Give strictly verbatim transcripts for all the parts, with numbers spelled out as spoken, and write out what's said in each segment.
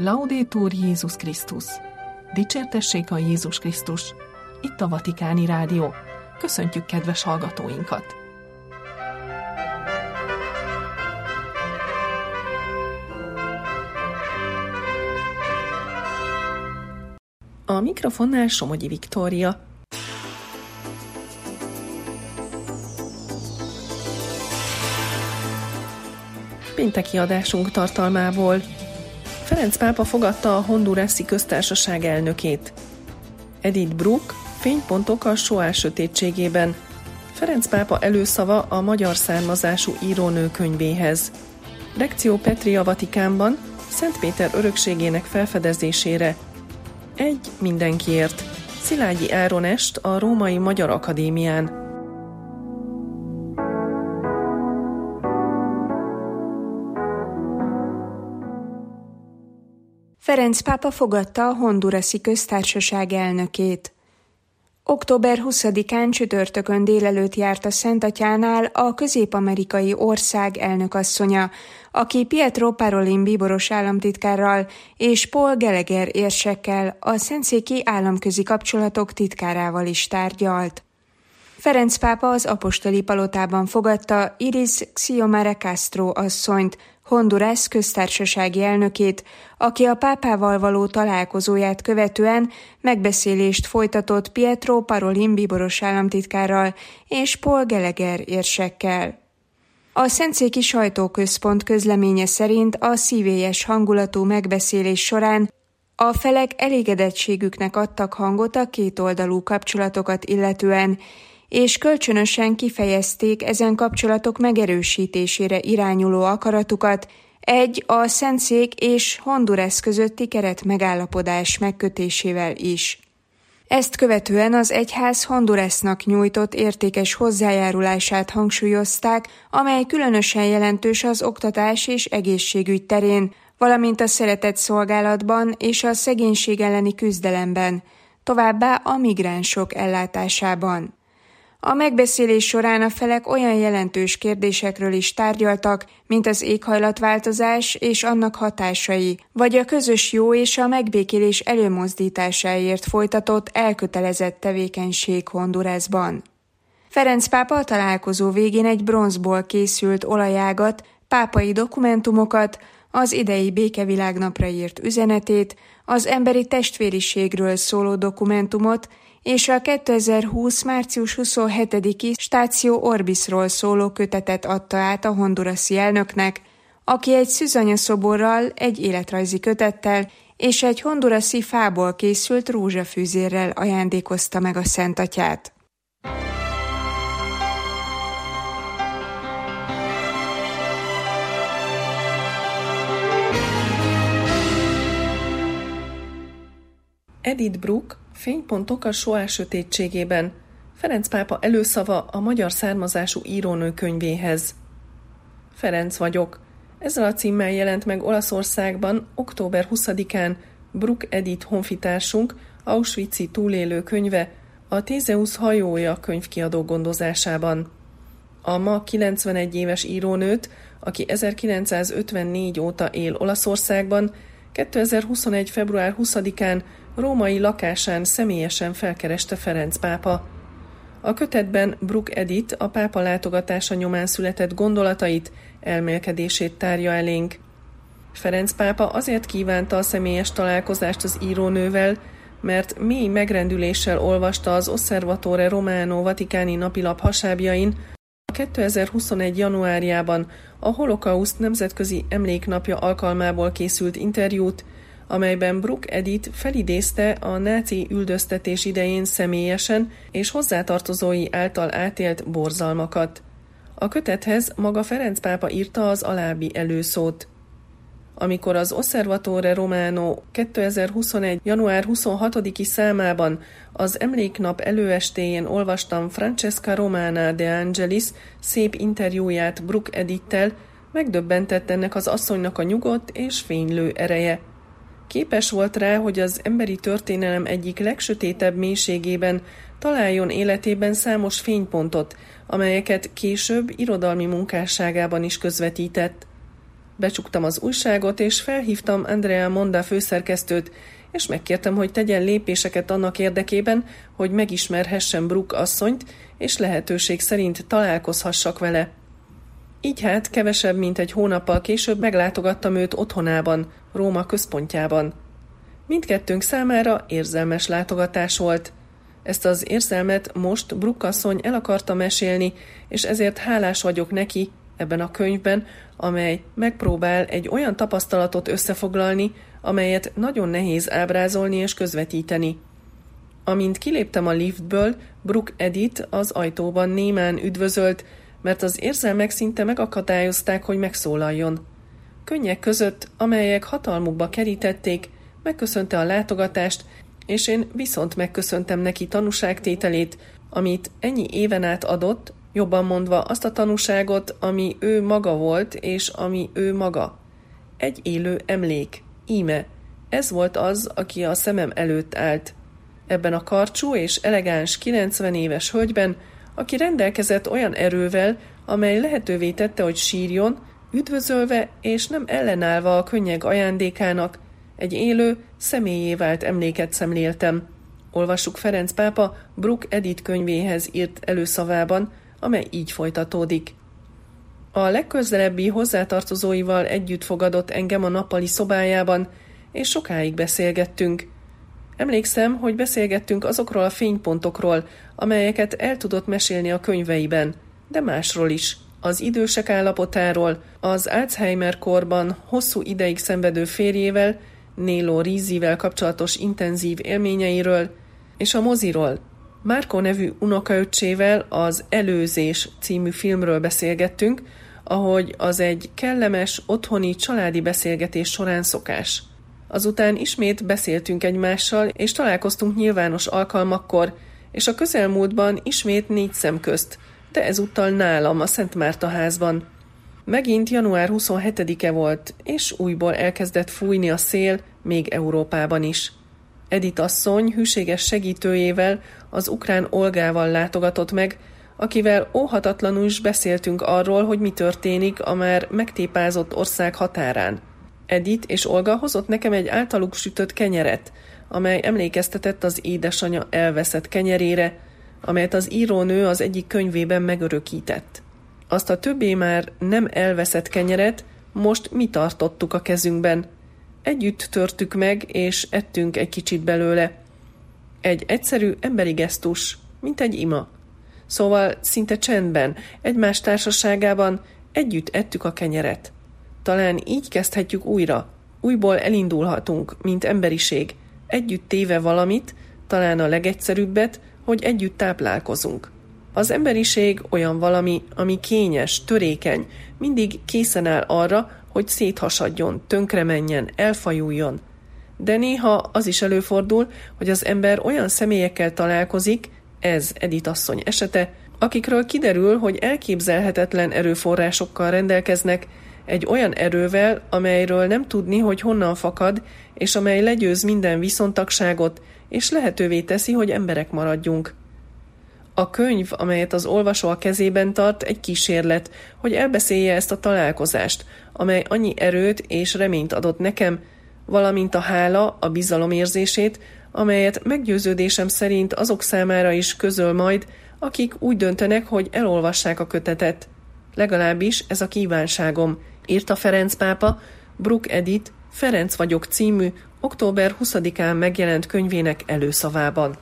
Laudetur Jézus Krisztus! Dicsértessék a Jézus Krisztus! Itt a Vatikáni Rádió. Köszöntjük kedves hallgatóinkat! A mikrofonnál Somogyi Viktória. Pénteki adásunk tartalmából: Ferenc pápa fogadta a hondurasi köztársaság elnökét. Edith Bruck, fénypontok a Soá sötétségében. Ferenc pápa előszava a magyar származású írónő könyvéhez. Lectio Petri a Vatikánban, Szent Péter örökségének felfedezésére. Egy mindenkiért. Szilágyi Áron est a Római Magyar Akadémián. Ferenc pápa fogadta a hondurasi köztársaság elnökét. október huszadikán csütörtökön délelőtt járt a Szentatyánál a közép-amerikai ország elnökasszonya, aki Pietro Parolin bíboros államtitkárral és Paul Gallagher érsekkel, a szentszéki államközi kapcsolatok titkárával is tárgyalt. Ferenc pápa az apostoli palotában fogadta Iris Xiomara Castro asszonyt, Honduras köztársasági elnökét, aki a pápával való találkozóját követően megbeszélést folytatott Pietro Parolin bíboros államtitkárral és Paul Gallagher érsekkel. A Szentszéki Sajtóközpont közleménye szerint a szívélyes hangulatú megbeszélés során a felek elégedettségüknek adtak hangot a kétoldalú kapcsolatokat illetően, és kölcsönösen kifejezték ezen kapcsolatok megerősítésére irányuló akaratukat egy a Szentszék és Honduras közötti keret megállapodás megkötésével is. Ezt követően az egyház Hondurasnak nyújtott értékes hozzájárulását hangsúlyozták, amely különösen jelentős az oktatás és egészségügy terén, valamint a szeretett szolgálatban és a szegénység elleni küzdelemben, továbbá a migránsok ellátásában. A megbeszélés során a felek olyan jelentős kérdésekről is tárgyaltak, mint az éghajlatváltozás és annak hatásai, vagy a közös jó és a megbékélés előmozdításáért folytatott elkötelezett tevékenység Hondurasban. Ferenc pápa a találkozó végén egy bronzból készült olajágat, pápai dokumentumokat, az idei békevilágnapra írt üzenetét, az emberi testvériségről szóló dokumentumot és a kétezer-húsz. március huszonhetediki Stáció Orbisról szóló kötetet adta át a hondurasi elnöknek, aki egy szűzanyaszoborral, egy életrajzi kötettel és egy hondurasi fából készült rózsafűzérrel ajándékozta meg a Szentatyát. Edith Bruck, fénypontok a Soá sötétségében. Ferenc pápa előszava a magyar származású írónő könyvéhez. Ferenc vagyok. Ezzel a címmel jelent meg Olaszországban október huszadikán Bruck Edith honfitársunk auschwitzi túlélő könyve, a Thézeusz hajója könyvkiadó gondozásában. A ma kilencvenegy éves írónőt, aki ezerkilencszázötvennégy óta él Olaszországban, kétezer-huszonegy. február huszadikán római lakásán személyesen felkereste Ferenc pápa. A kötetben Bruck Edith a pápa látogatása nyomán született gondolatait, elmélkedését tárja elénk. Ferenc pápa azért kívánta a személyes találkozást az írónővel, mert mély megrendüléssel olvasta az Osservatore Romano vatikáni napilap hasábjain a kétezer-huszonegy. januárjában a Holokauszt nemzetközi emléknapja alkalmából készült interjút, amelyben Bruck Edith felidézte a náci üldöztetés idején személyesen és hozzátartozói által átélt borzalmakat. A kötethez maga Ferenc pápa írta az alábbi előszót. Amikor az Osservatore Romano kétezer-huszonegy. január huszonhatodiki számában az emléknap előestéjén olvastam Francesca Romana de Angelis szép interjúját Bruck Edithttel, megdöbbentett ennek az asszonynak a nyugodt és fénylő ereje. Képes volt rá, hogy az emberi történelem egyik legsötétebb mélységében találjon életében számos fénypontot, amelyeket később irodalmi munkásságában is közvetített. Becsuktam az újságot, és felhívtam Andrea Monda főszerkesztőt, és megkértem, hogy tegyen lépéseket annak érdekében, hogy megismerhessem Brooke asszonyt, és lehetőség szerint találkozhassak vele. Így hát kevesebb, mint egy hónappal később meglátogattam őt otthonában, Róma központjában. Mindkettőnk számára érzelmes látogatás volt. Ezt az érzelmet most Brooke asszony el akarta mesélni, és ezért hálás vagyok neki ebben a könyvben, amely megpróbál egy olyan tapasztalatot összefoglalni, amelyet nagyon nehéz ábrázolni és közvetíteni. Amint kiléptem a liftből, Brooke Edith az ajtóban némán üdvözölt, mert az érzelmek szinte megakadályozták, hogy megszólaljon. Könnyek között, amelyek hatalmukba kerítették, megköszönte a látogatást, és én viszont megköszöntem neki tanúságtételét, amit ennyi éven át adott, jobban mondva azt a tanúságot, ami ő maga volt, és ami ő maga. Egy élő emlék, íme. Ez volt az, aki a szemem előtt állt. Ebben a karcsú és elegáns kilencven éves hölgyben, aki rendelkezett olyan erővel, amely lehetővé tette, hogy sírjon, üdvözölve és nem ellenállva a könnyeg ajándékának, egy élő, személyé vált emléket szemléltem. Olvassuk Ferenc pápa Brooke Edith könyvéhez írt előszavában, amely így folytatódik. A legközelebbi hozzátartozóival együtt fogadott engem a nappali szobájában, és sokáig beszélgettünk. Emlékszem, hogy beszélgettünk azokról a fénypontokról, amelyeket el tudott mesélni a könyveiben, de másról is, az idősek állapotáról, az Alzheimer-korban hosszú ideig szenvedő férjével, Néló Rizzivel kapcsolatos intenzív élményeiről, és a moziról. Márko nevű unokaöccsével az Előzés című filmről beszélgettünk, ahogy az egy kellemes, otthoni, családi beszélgetés során szokás. Azután ismét beszéltünk egymással, és találkoztunk nyilvános alkalmakkor, és a közelmúltban ismét négy szem közt, de ezúttal nálam a Szent Márta házban. Megint január huszonhetedike volt, és újból elkezdett fújni a szél, még Európában is. Edith asszony hűséges segítőjével, az ukrán Olgával látogatott meg, akivel óhatatlanul is beszéltünk arról, hogy mi történik a már megtépázott ország határán. Edith és Olga hozott nekem egy általuk sütött kenyeret, amely emlékeztetett az édesanyja elveszett kenyerére, amelyet az írónő az egyik könyvében megörökített. Azt a többé már nem elveszett kenyeret most mi tartottuk a kezünkben. Együtt törtük meg, és ettünk egy kicsit belőle. Egy egyszerű emberi gesztus, mint egy ima. Szóval szinte csendben, egymás társaságában együtt ettük a kenyeret. Talán így kezdhetjük újra. Újból elindulhatunk, mint emberiség. Együtt téve valamit, talán a legegyszerűbbet, hogy együtt táplálkozunk. Az emberiség olyan valami, ami kényes, törékeny, mindig készen áll arra, hogy széthasadjon, tönkremenjen, elfajuljon. De néha az is előfordul, hogy az ember olyan személyekkel találkozik, ez Edith asszony esete, akikről kiderül, hogy elképzelhetetlen erőforrásokkal rendelkeznek, egy olyan erővel, amelyről nem tudni, hogy honnan fakad, és amely legyőz minden viszontagságot, és lehetővé teszi, hogy emberek maradjunk. A könyv, amelyet az olvasó a kezében tart, egy kísérlet, hogy elbeszélje ezt a találkozást, amely annyi erőt és reményt adott nekem, valamint a hála, a bizalom érzését, amelyet meggyőződésem szerint azok számára is közöl majd, akik úgy döntenek, hogy elolvassák a kötetet. Legalábbis ez a kívánságom, írta Ferenc pápa Brooke Edith Ferenc vagyok című október huszadikán megjelent könyvének előszavában.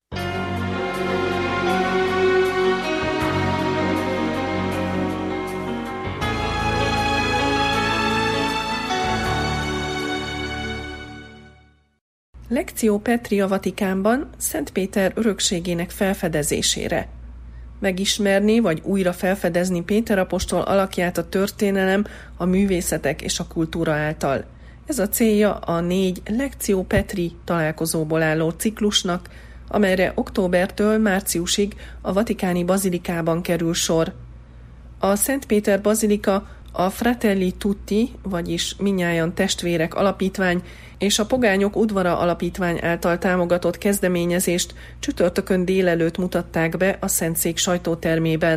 Lectio Petri a Vatikánban Szent Péter örökségének felfedezésére. Megismerni vagy újra felfedezni Péter apostol alakját a történelem, a művészetek és a kultúra által. Ez a célja a négy Lectio Petri találkozóból álló ciklusnak, amelyre októbertől márciusig a vatikáni bazilikában kerül sor. A Szent Péter bazilika a Fratelli Tutti, vagyis Mindnyájan testvérek alapítvány és a Pogányok udvara alapítvány által támogatott kezdeményezést csütörtökön délelőtt mutatták be a Szentszék sajtótermében.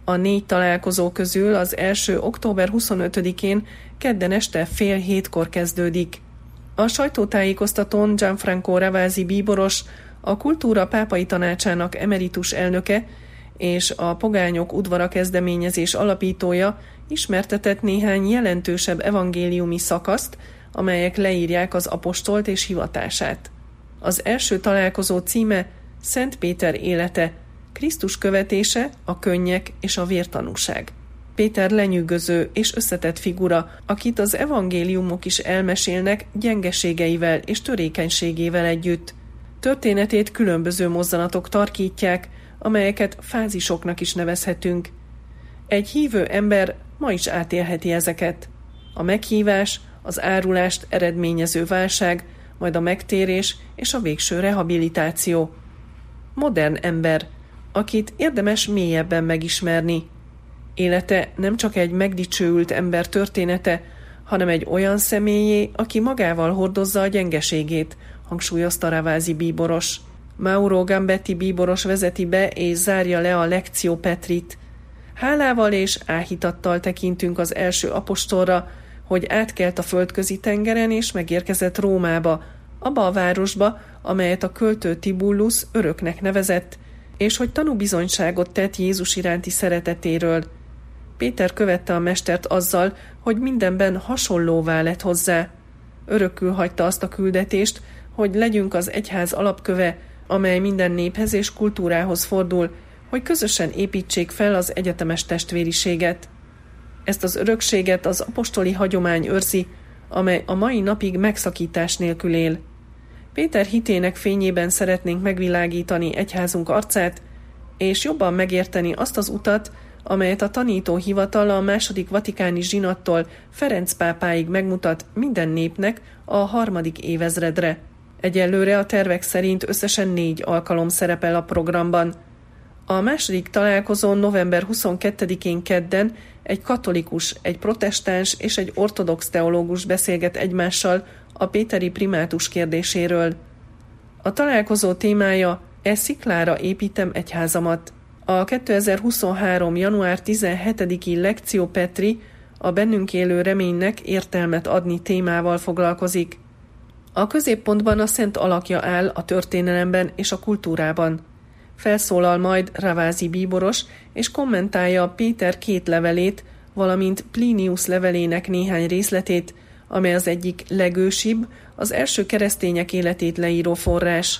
A négy találkozó közül az első október huszonötödikén kedden este fél hétkor kezdődik. A sajtótájékoztatón Gianfranco Ravasi bíboros, a Kultúra Pápai Tanácsának emeritus elnöke és a Pogányok udvara kezdeményezés alapítója ismertetett néhány jelentősebb evangéliumi szakaszt, amelyek leírják az apostolt és hivatását. Az első találkozó címe Szent Péter élete, Krisztus követése, a könnyek és a vértanúság. Péter lenyűgöző és összetett figura, akit az evangéliumok is elmesélnek gyengeségeivel és törékenységével együtt. Történetét különböző mozzanatok tarkítják, amelyeket fázisoknak is nevezhetünk. Egy hívő ember ma is átélheti ezeket. A meghívás, az árulást eredményező válság, majd a megtérés és a végső rehabilitáció. Modern ember, akit érdemes mélyebben megismerni. Élete nem csak egy megdicsőült ember története, hanem egy olyan személyé, aki magával hordozza a gyengeségét, hangsúlyozta Ravasi bíboros. Mauro Gambetti bíboros vezeti be és zárja le a Lectio Petrit. Hálával és áhítattal tekintünk az első apostolra, hogy átkelt a földközi tengeren és megérkezett Rómába, abba a városba, amelyet a költő Tibullus öröknek nevezett, és hogy tanúbizonyságot tett Jézus iránti szeretetéről. Péter követte a mestert azzal, hogy mindenben hasonlóvá lett hozzá. Örökül hagyta azt a küldetést, hogy legyünk az egyház alapköve, amely minden néphez és kultúrához fordul, hogy közösen építsék fel az egyetemes testvériséget. Ezt az örökséget az apostoli hagyomány őrzi, amely a mai napig megszakítás nélkül él. Péter hitének fényében szeretnénk megvilágítani egyházunk arcát, és jobban megérteni azt az utat, amelyet a tanító hivatal a második vatikáni zsinattól Ferenc pápáig megmutat minden népnek a harmadik évezredre. Egyelőre a tervek szerint összesen négy alkalom szerepel a programban. A második találkozón november huszonkettedikén kedden egy katolikus, egy protestáns és egy ortodox teológus beszélget egymással a péteri primátus kérdéséről. A találkozó témája E sziklára építem egyházamat. A kétezer-huszonhárom. január tizenhetediki Lectio Petri a bennünk élő reménynek értelmet adni témával foglalkozik. A középpontban a szent alakja áll a történelemben és a kultúrában. Felszólal majd Ravasi bíboros, és kommentálja Péter két levelét, valamint Plinius levelének néhány részletét, amely az egyik legősibb, az első keresztények életét leíró forrás.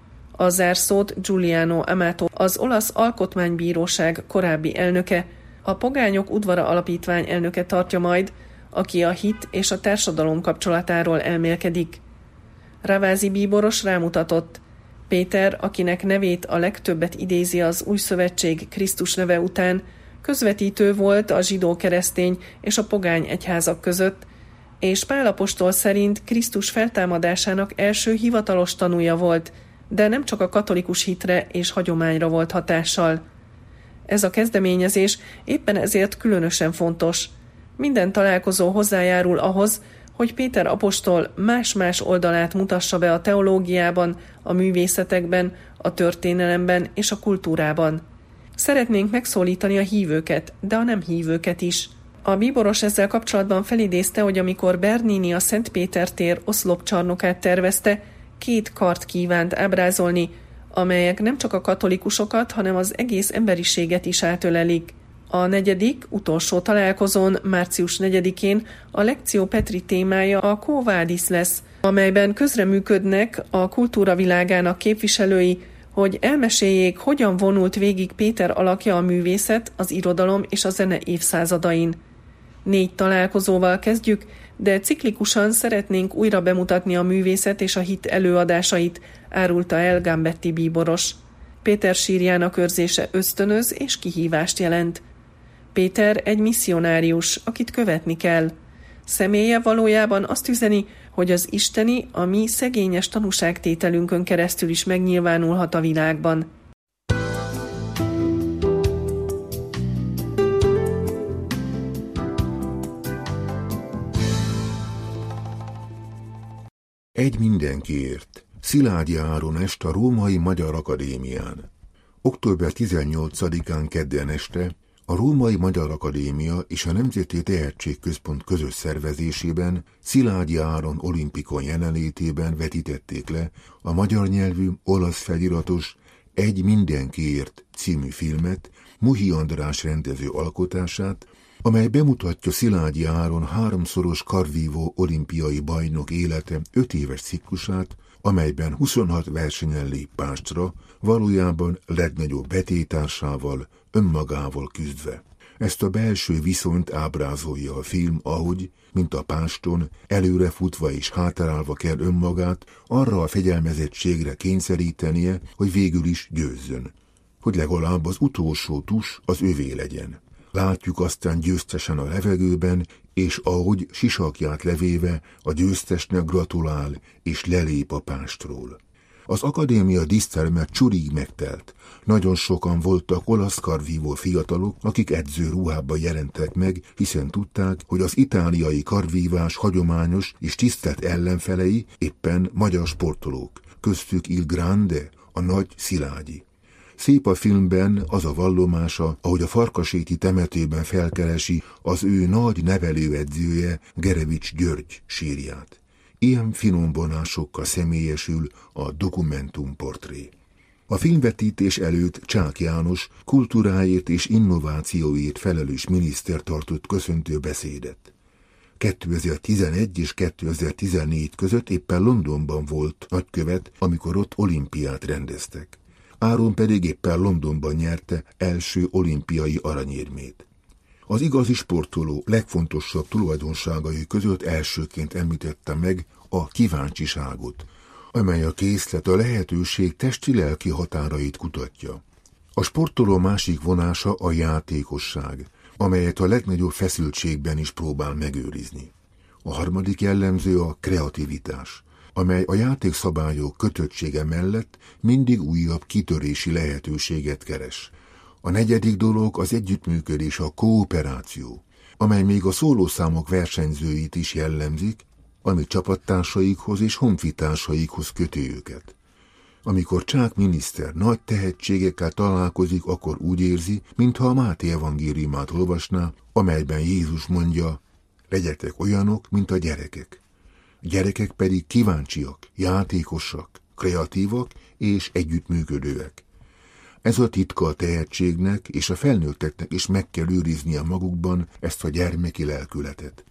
A zárszót Giuliano Amato, az olasz alkotmánybíróság korábbi elnöke, a Pogányok udvara alapítvány elnöke tartja majd, aki a hit és a társadalom kapcsolatáról elmélkedik. Ravasi bíboros rámutatott: Péter, akinek nevét a legtöbbet idézi az új szövetség Krisztus neve után, közvetítő volt a zsidó-keresztény és a pogány egyházak között, és Pál apostol szerint Krisztus feltámadásának első hivatalos tanúja volt, de nem csak a katolikus hitre és hagyományra volt hatással. Ez a kezdeményezés éppen ezért különösen fontos. Minden találkozó hozzájárul ahhoz, hogy Péter apostol más-más oldalát mutassa be a teológiában, a művészetekben, a történelemben és a kultúrában. Szeretnénk megszólítani a hívőket, de a nem hívőket is. A bíboros ezzel kapcsolatban felidézte, hogy amikor Bernini a Szent Péter tér oszlopcsarnokát tervezte, két kart kívánt ábrázolni, amelyek nem csak a katolikusokat, hanem az egész emberiséget is átölelik. A negyedik, utolsó találkozón, március negyedikén a Lectio Petri témája a Quo Vadis lesz, amelyben közreműködnek a kultúra világának képviselői, hogy elmeséljék, hogyan vonult végig Péter alakja a művészet, az irodalom és a zene évszázadain. Négy találkozóval kezdjük, de ciklikusan szeretnénk újra bemutatni a művészet és a hit előadásait, árulta el Gambetti bíboros. Péter sírjának őrzése ösztönöz és kihívást jelent. Péter egy misszionárius, akit követni kell. Személye valójában azt üzeni, hogy az isteni, a mi szegényes tanúságtételünkön keresztül is megnyilvánulhat a világban. Egy mindenkiért. Szilágyi Áron est a Római Magyar Akadémián. október tizennyolcadikán kedden este A Római Magyar Akadémia és a Nemzeti Tehetségközpont közös szervezésében Szilágyi Áron olimpikon jelenlétében vetítették le a magyar nyelvű, olasz feliratos Egy mindenkiért című filmet, Muhi András rendező alkotását, amely bemutatja Szilágyi Áron háromszoros karvívó olimpiai bajnok élete öt éves ciklusát, amelyben huszonhat versenyen lép pástra, valójában legnagyobb betétársával, önmagával küzdve. Ezt a belső viszonyt ábrázolja a film, ahogy, mint a páston, előrefutva és hátrálva kell önmagát arra a fegyelmezettségre kényszerítenie, hogy végül is győzzön. Hogy legalább az utolsó tus az övé legyen. Látjuk aztán győztesen a levegőben, és ahogy sisakját levéve a győztesnek gratulál, és lelép a pástról. Az akadémia díszterme csurig megtelt. Nagyon sokan voltak olasz karvívó fiatalok, akik edzőruhában jelentek meg, hiszen tudták, hogy az itáliai karvívás hagyományos és tisztelt ellenfelei éppen magyar sportolók, köztük Il Grande, a nagy Szilágyi. Szép a filmben az a vallomása, ahogy a Farkaséti temetőben felkeresi az ő nagy nevelőedzője, Gerevics György sírját. Ilyen finom vonásokkal személyesül a dokumentumportré. A filmvetítés előtt Csák János kultúráért és innovációért felelős miniszter tartott köszöntő beszédet. kétezer-tizenegy és kétezer-tizennégy között éppen Londonban volt nagykövet, amikor ott olimpiát rendeztek. Áron pedig éppen Londonban nyerte első olimpiai aranyérmét. Az igazi sportoló legfontosabb tulajdonságai között elsőként említette meg a kíváncsiságot, amely a készlet, a lehetőség testi-lelki határait kutatja. A sportoló másik vonása a játékosság, amelyet a legnagyobb feszültségben is próbál megőrizni. A harmadik jellemző a kreativitás, amely a játékszabályok kötöttsége mellett mindig újabb kitörési lehetőséget keres. A negyedik dolog az együttműködés, a kooperáció, amely még a szólószámok versenyzőit is jellemzik, ami csapattársaikhoz és honfitársaikhoz köti őket. Amikor Csák miniszter nagy tehetségekkel találkozik, akkor úgy érzi, mintha a Máté evangéliumát olvasná, amelyben Jézus mondja, legyetek olyanok, mint a gyerekek. Gyerekek pedig kíváncsiak, játékosak, kreatívak és együttműködőek. Ez a titka a tehetségnek, és a felnőtteknek is meg kell őriznie magukban ezt a gyermeki lelkületet.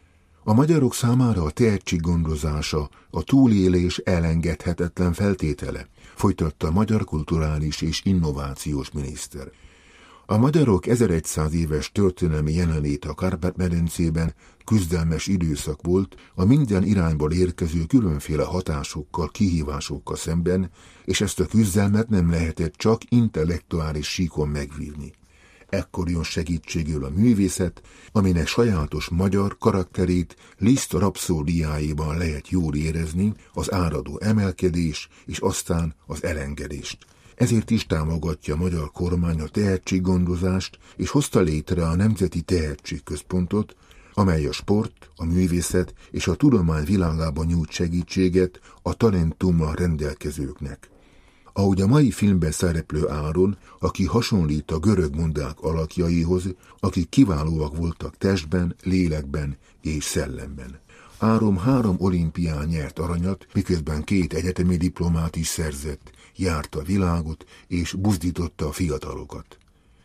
A magyarok számára a tehetség gondozása a túlélés elengedhetetlen feltétele, folytatta a magyar kulturális és innovációs miniszter. A magyarok ezerszáz éves történelmi jelenléte a Kárpát-medencében küzdelmes időszak volt a minden irányból érkező különféle hatásokkal, kihívásokkal szemben, és ezt a küzdelmet nem lehetett csak intellektuális síkon megvívni. Ekkor jön segítségül a művészet, aminek sajátos magyar karakterét Liszt rapszódiáiban lehet jól érezni, az áradó emelkedés és aztán az elengedést. Ezért is támogatja a magyar kormány a tehetséggondozást, és hozta létre a Nemzeti Tehetségközpontot, amely a sport, a művészet és a tudomány világában nyújt segítséget a talentummal rendelkezőknek. Ahogy a mai filmben szereplő Áron, aki hasonlít a görög mondák alakjaihoz, akik kiválóak voltak testben, lélekben és szellemben. Áron három olimpián nyert aranyat, miközben két egyetemi diplomát is szerzett, járta a világot és buzdította a fiatalokat.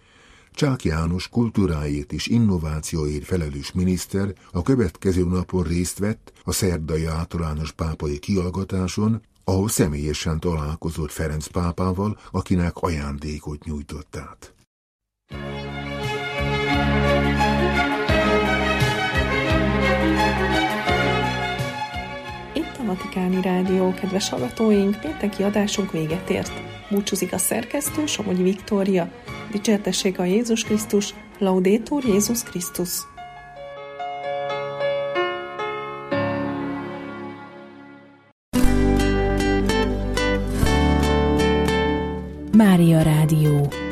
Csák János kultúráért és innovációért felelős miniszter a következő napon részt vett a szerdai általános pápai kihallgatáson, ahol személyesen találkozott Ferenc pápával, akinek ajándékot nyújtott át. Itt a Vatikáni Rádió, kedves hallgatóink, pénteki adásunk véget ért. Búcsúzik a szerkesztő, Somogyi Viktória. Dicsértessék a Jézus Krisztus, Laudetur Jézus Krisztus. Mária Rádió.